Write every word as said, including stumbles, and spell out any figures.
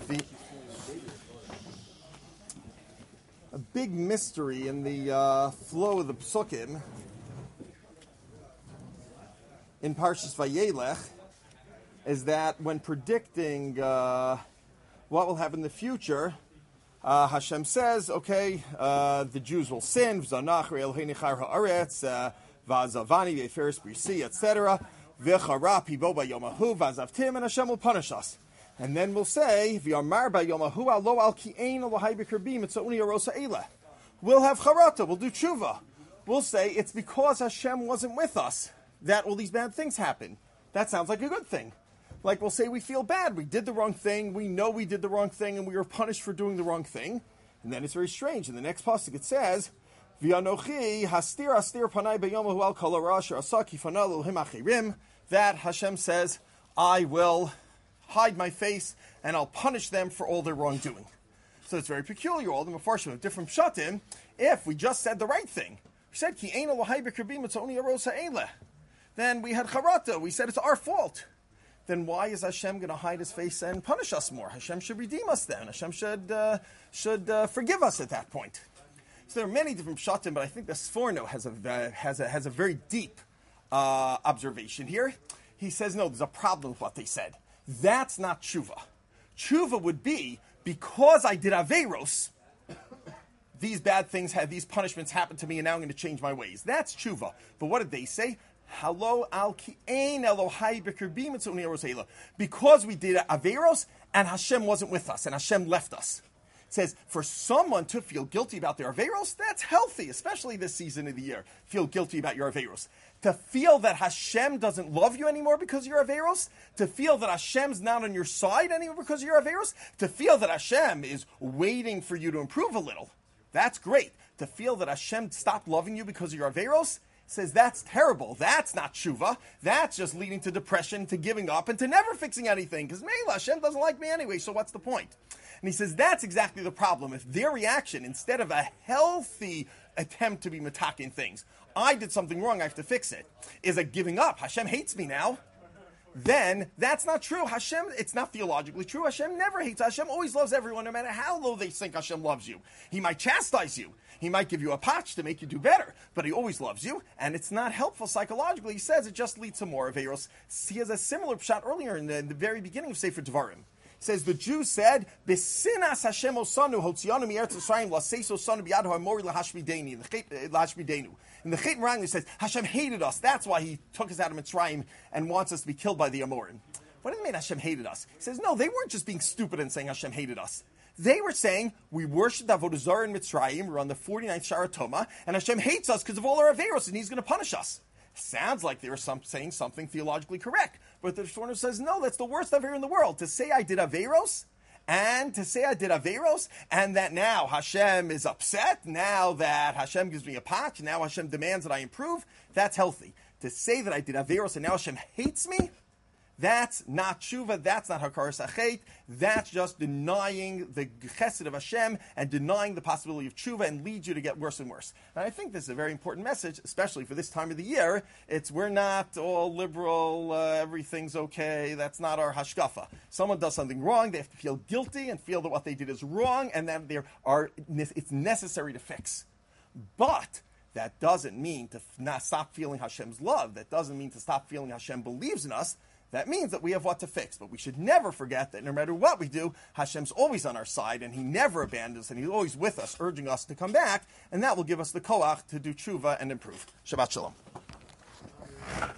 The, a big mystery in the uh, flow of the Psukim in Parshas Vayelech is that when predicting uh, what will happen in the future, uh, Hashem says, okay, uh, the Jews will sin, v'zanach re'elheini char ha'aretz, uh, v'azavani v'eferes brisi, et cetera, v'chara pibo b'yomahu, v'azavtim, and Hashem will punish us. And then we'll say, v'yamar b'yomahu alo al ki'ein alohai b'kerbim, etzauni arosa eileh. We'll have charata, we'll do tshuva. We'll say it's because Hashem wasn't with us that all these bad things happen. That sounds like a good thing. Like we'll say we feel bad, we did the wrong thing, we know we did the wrong thing, and we were punished for doing the wrong thing. And then it's very strange. In the next pasuk it says, V'yanochi hastir hastir panai beyomahu al kol harash asaki fanal elohim achirim, that Hashem says, I will hide my face and I'll punish them for all their wrongdoing. So it's very peculiar. All the Mefarshim have different pshatim. If we just said the right thing, we said ki ein elohai b'kerbim etzoni arosa eileh, then we had charata. We said it's our fault. Then why is Hashem going to hide His face and punish us more? Hashem should redeem us then. Hashem should uh, should uh, forgive us at that point. So there are many different pshatim, but I think the Sforno has a uh, has a has a very deep uh, observation here. He says, no, there's a problem with what they said. That's not tshuva. Tshuva would be, because I did Averos, these bad things, had these punishments happen to me, and now I'm going to change my ways. That's tshuva. But what did they say? Hello, al ki'ein Elohai b'kerbim etzoni arosa eileh. Because we did Averos, and Hashem wasn't with us, and Hashem left us. It says, for someone to feel guilty about their Averos, that's healthy, especially this season of the year. Feel guilty about your Averos. To feel that Hashem doesn't love you anymore because of your Averos, to feel that Hashem's not on your side anymore because of your Averos, to feel that Hashem is waiting for you to improve a little, that's great. To feel that Hashem stopped loving you because of your Averos, says that's terrible. That's not tshuva. That's just leading to depression, to giving up, and to never fixing anything. Because Mela, Hashem doesn't like me anyway, so what's the point? And he says that's exactly the problem. If their reaction, instead of a healthy attempt to be matakin things, I did something wrong, I have to fix it, is a giving up. Hashem hates me now. Then that's not true. Hashem, it's not theologically true. Hashem never hates. Hashem always loves everyone, no matter how low they think Hashem loves you. He might chastise you. He might give you a patch to make you do better, but He always loves you, and it's not helpful psychologically. He says it just leads to more Averos. He has a similar pshat earlier in the, in the very beginning of Sefer Devarim. He says the Jews said, "B'sinas Hashem osanu hotzianu mi'eretz Yisrael laseis osanu b'yad ha'amori lahashmidenu." In the Chet Rang, it says Hashem hated us. That's why He took us out of Mitzrayim and wants us to be killed by the Amorim. What do they mean Hashem hated us? He says no, they weren't just being stupid and saying Hashem hated us. They were saying, we worshipped Avodah Zarah in Mitzrayim, we're on the forty-ninth Shara Toma, and Hashem hates us because of all our Averos, and He's going to punish us. Sounds like they were some, saying something theologically correct. But the Shorner says, no, that's the worst Aver in the world. To say I did Averos, and to say I did Averos, and that now Hashem is upset, now that Hashem gives me a patch, now Hashem demands that I improve, that's healthy. To say that I did Averos, and now Hashem hates me, that's not tshuva, that's not hakaras achet, that's just denying the chesed of Hashem and denying the possibility of tshuva and leads you to get worse and worse. And I think this is a very important message, especially for this time of the year. It's we're not all liberal, uh, everything's okay, that's not our hashkafa. Someone does something wrong, they have to feel guilty and feel that what they did is wrong and that there are, it's necessary to fix. But that doesn't mean to not stop feeling Hashem's love, that doesn't mean to stop feeling Hashem believes in us. That means that we have what to fix. But we should never forget that no matter what we do, Hashem's always on our side, and He never abandons us, and He's always with us, urging us to come back, and that will give us the koach to do tshuva and improve. Shabbat shalom.